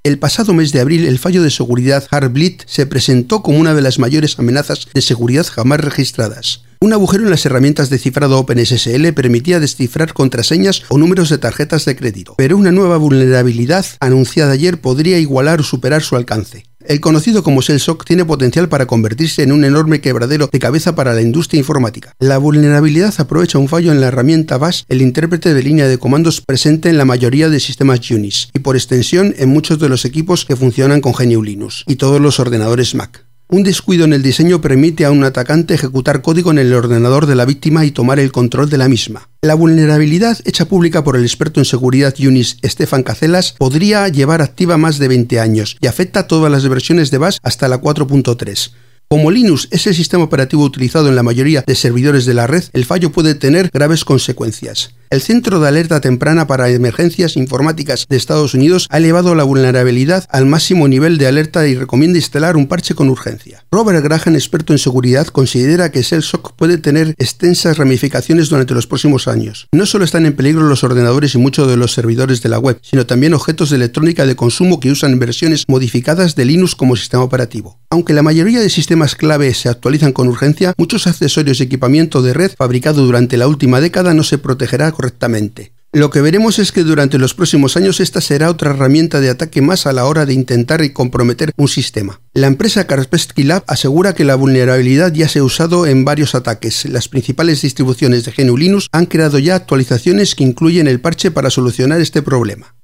El pasado mes de abril, el fallo de seguridad Heartbleed se presentó como una de las mayores amenazas de seguridad jamás registradas. Un agujero en las herramientas de cifrado OpenSSL permitía descifrar contraseñas o números de tarjetas de crédito, pero una nueva vulnerabilidad anunciada ayer podría igualar o superar su alcance. El conocido como ShellShock tiene potencial para convertirse en un enorme quebradero de cabeza para la industria informática. La vulnerabilidad aprovecha un fallo en la herramienta Bash, el intérprete de línea de comandos presente en la mayoría de sistemas Unix, y por extensión en muchos de los equipos que funcionan con GNU Linux, y todos los ordenadores Mac. Un descuido en el diseño permite a un atacante ejecutar código en el ordenador de la víctima y tomar el control de la misma. La vulnerabilidad, hecha pública por el experto en seguridad Unix Stefan Casellas, podría llevar activa más de 20 años y afecta a todas las versiones de Bash hasta la 4.3. Como Linux es el sistema operativo utilizado en la mayoría de servidores de la red, el fallo puede tener graves consecuencias. El Centro de Alerta Temprana para Emergencias Informáticas de Estados Unidos ha elevado la vulnerabilidad al máximo nivel de alerta y recomienda instalar un parche con urgencia. Robert Graham, experto en seguridad, considera que ShellShock puede tener extensas ramificaciones durante los próximos años. No solo están en peligro los ordenadores y muchos de los servidores de la web, sino también objetos de electrónica de consumo que usan versiones modificadas de Linux como sistema operativo. Aunque la mayoría de sistemas clave se actualizan con urgencia, muchos accesorios y equipamiento de red fabricado durante la última década no se protegerá correctamente. Lo que veremos es que durante los próximos años esta será otra herramienta de ataque más a la hora de intentar y comprometer un sistema. La empresa Kaspersky Lab asegura que la vulnerabilidad ya se ha usado en varios ataques. Las principales distribuciones de GNU Linux han creado ya actualizaciones que incluyen el parche para solucionar este problema.